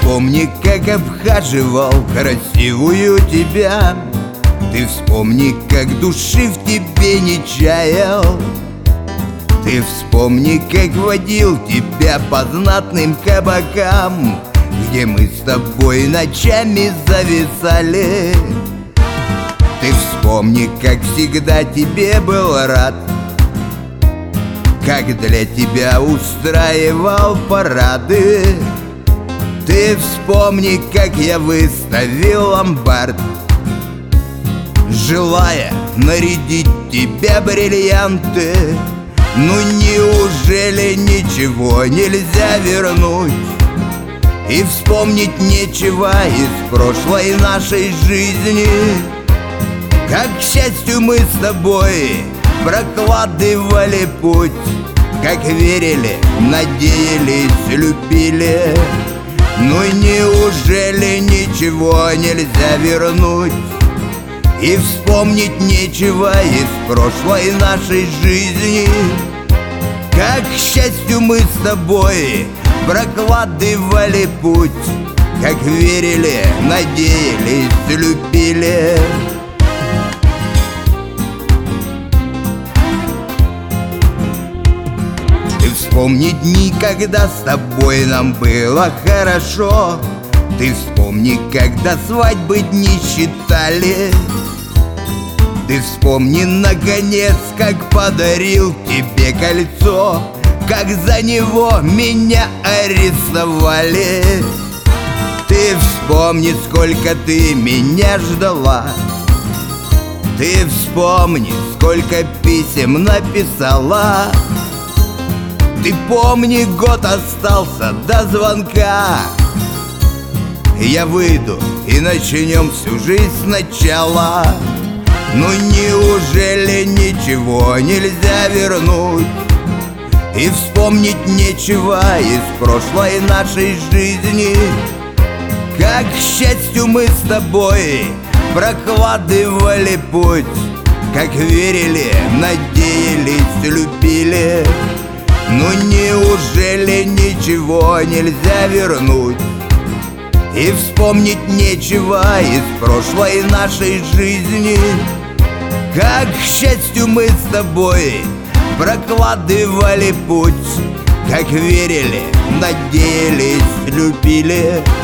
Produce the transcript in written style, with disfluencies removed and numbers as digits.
вспомни, как обхаживал красивую тебя. Ты вспомни, как души в тебе не чаял. Ты вспомни, как водил тебя по знатным кабакам, где мы с тобой ночами зависали. Ты вспомни, как всегда тебе был рад, как для тебя устраивал парады. Ты вспомни, как я выставил ломбард, желая нарядить тебя бриллианты. Ну неужели ничего нельзя вернуть и вспомнить нечего из прошлой нашей жизни? Как к счастью мы с тобой прокладывали путь, как верили, надеялись, любили. Ну неужели ничего нельзя вернуть и вспомнить нечего из прошлой нашей жизни? Как к счастью мы с тобой прокладывали путь, как верили, надеялись, любили. Ты вспомни дни, когда с тобой нам было хорошо. Ты вспомни, когда свадьбы дни считали. Ты вспомни, наконец, как подарил тебе кольцо, как за него меня арестовали. Ты вспомни, сколько ты меня ждала. Ты вспомни, сколько писем написала. Ты помни, год остался до звонка. Я выйду и начнем всю жизнь сначала. Ну неужели ничего нельзя вернуть и вспомнить нечего из прошлой нашей жизни? Как к счастью мы с тобой прокладывали путь, как верили, надеялись, любили. Ну неужели ничего нельзя вернуть и вспомнить нечего из прошлой нашей жизни? Как к счастью мы с тобой прокладывали путь, как верили, надеялись, любили.